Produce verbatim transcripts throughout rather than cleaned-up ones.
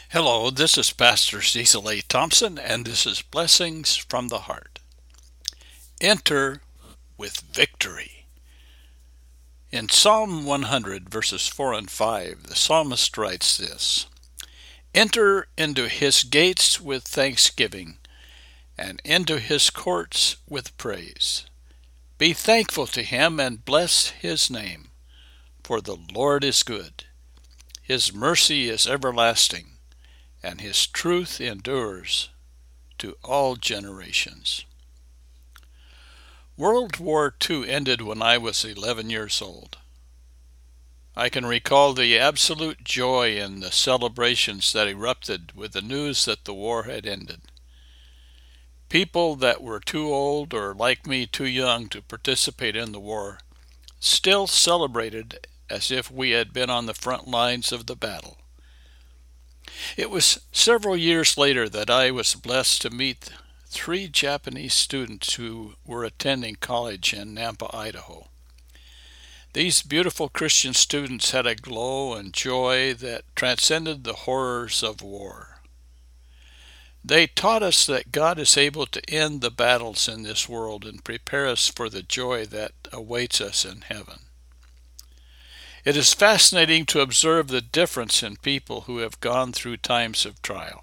Hello, this is Pastor Cecil A. Thompson, and this is Blessings from the Heart. Enter with victory. In Psalm one hundred, verses four and five, the psalmist writes this: Enter into his gates with thanksgiving, and into his courts with praise. Be thankful to him and bless his name, for the Lord is good. His mercy is everlasting, and his truth endures to all generations. World War Two ended when I was eleven years old. I can recall the absolute joy in the celebrations that erupted with the news that the war had ended. People that were too old or, like me, too young to participate in the war still celebrated as if we had been on the front lines of the battle. It was several years later that I was blessed to meet three Japanese students who were attending college in Nampa, Idaho. These beautiful Christian students had a glow and joy that transcended the horrors of war. They taught us that God is able to end the battles in this world and prepare us for the joy that awaits us in heaven. It is fascinating to observe the difference in people who have gone through times of trial.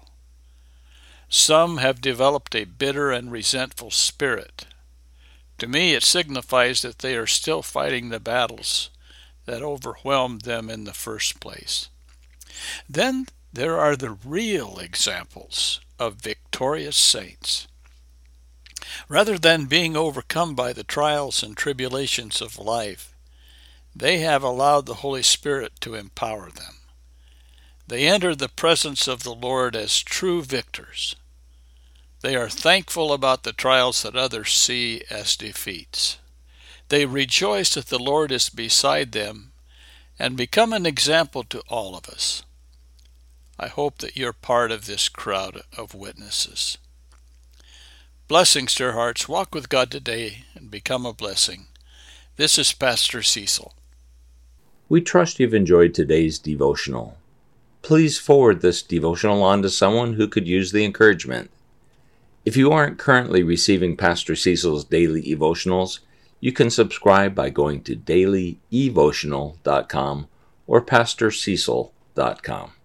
Some have developed a bitter and resentful spirit. To me, it signifies that they are still fighting the battles that overwhelmed them in the first place. Then there are the real examples of victorious saints. Rather than being overcome by the trials and tribulations of life, they have allowed the Holy Spirit to empower them. They enter the presence of the Lord as true victors. They are thankful about the trials that others see as defeats. They rejoice that the Lord is beside them and become an example to all of us. I hope that you're part of this crowd of witnesses. Blessings to your hearts. Walk with God today and become a blessing. This is Pastor Cecil. We trust you've enjoyed today's devotional. Please forward this devotional on to someone who could use the encouragement. If you aren't currently receiving Pastor Cecil's daily devotionals, you can subscribe by going to daily evotional dot com or pastor cecil dot com.